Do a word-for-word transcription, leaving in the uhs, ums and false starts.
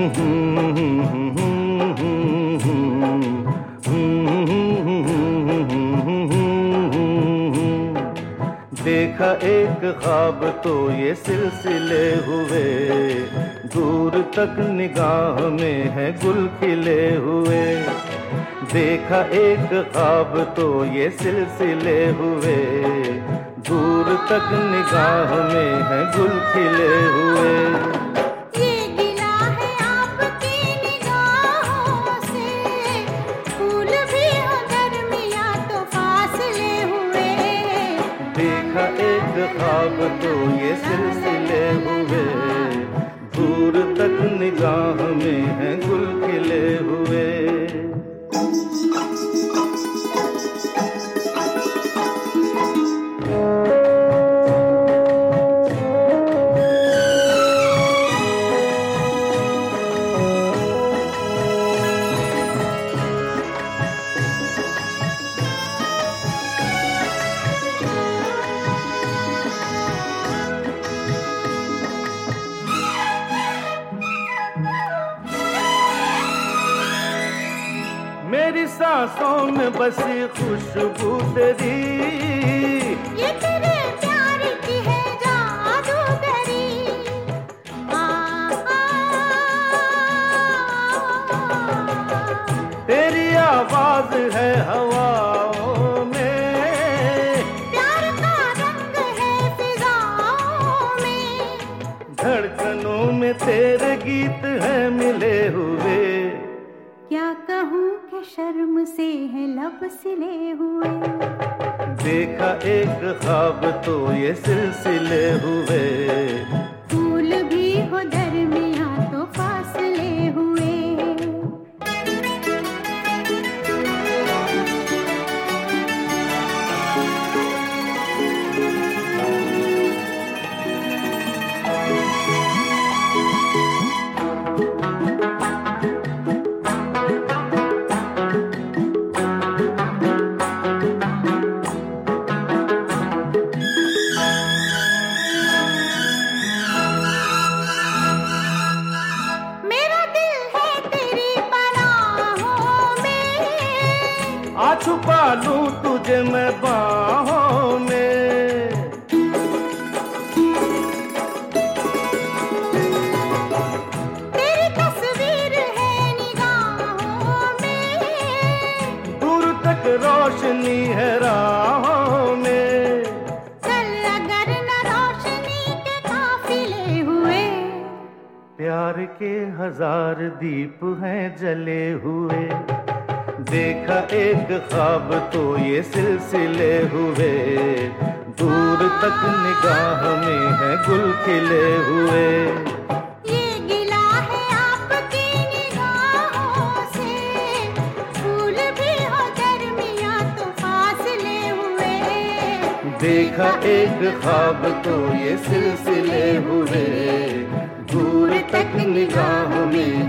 देखा एक ख्वाब तो ये सिलसिले हुए, दूर तक निगाह में है गुल खिले हुए। देखा एक ख्वाब तो ये सिलसिले हुए, दूर तक निगाह में है गुल खिले हुए। ये गिला है आपकी निगाहों से, फूल भी हो दरमियां तो फासले हुए। देखा एक ख्वाब तो ये सिलसिले हुए, दूर तक निगाह में है गुल खिले हुए। मेरी सांसों में बसी खुशबू तेरी, ये तेरे प्यार की है जादूगरी। आ, आ, तेरी आवाज है हवाओं में, प्यार का रंग है फिजाओं में। धड़कनों में तेरे गीत हैं मिले हुए। क्या कहूँ कि शर्म से है लब सिले हुए। देखा एक ख्वाब तो ये सिलसिले हुए, फूल भी हो दरमियां तो फासले हुए। आ छुपा लूं तुझे मैं बाहों में। तेरी तस्वीर है निगाहों में, दूर तक रोशनी है राहों में। चल अगर न रोशनी के काफिले हुए। प्यार के हजार दीप हैं जले हुए। देखा एक ख्वाब तो ये सिलसिले हुए, दूर तक निगाह में है गुल खिले हुए। ये गिला है आपकी निगाहों से, फूल भी हो दरमियां तो फासले हुए। देखा एक ख्वाब तो ये सिलसिले हुए, दूर तक निगाह में